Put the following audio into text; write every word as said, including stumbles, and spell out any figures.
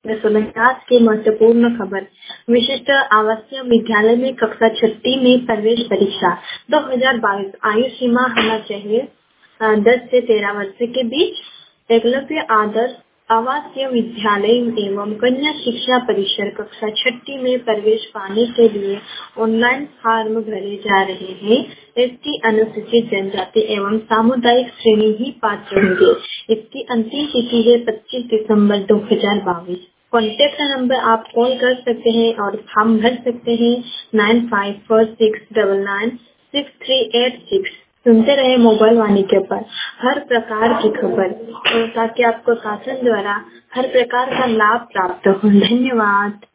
सुनें आज की महत्वपूर्ण खबर। विशिष्ट आवासीय विद्यालय में कक्षा छठी में प्रवेश परीक्षा दो हज़ार बाईस। आयु सीमा होना चाहिए अ, दस से तेरह वर्ष के बीच। एकलव्य आदर्श आवासीय विद्यालय एवं कन्या शिक्षा परिसर कक्षा छठी में प्रवेश पाने के लिए ऑनलाइन फॉर्म भरे जा रहे हैं। इसकी अनुसूचित जनजाति एवं सामुदायिक श्रेणी ही पात्र होंगे। इसकी अंतिम तिथि है पच्चीस दिसंबर दो हज़ार बाईस। कॉन्टेक्ट नंबर आप कॉल कर सकते हैं और फॉर्म भर सकते हैं nine five four six double nine six three eight six. सुनते रहे मोबाइल वाणी के पर हर प्रकार की खबर, और ताकि आपको शासन द्वारा हर प्रकार का लाभ प्राप्त हो। धन्यवाद।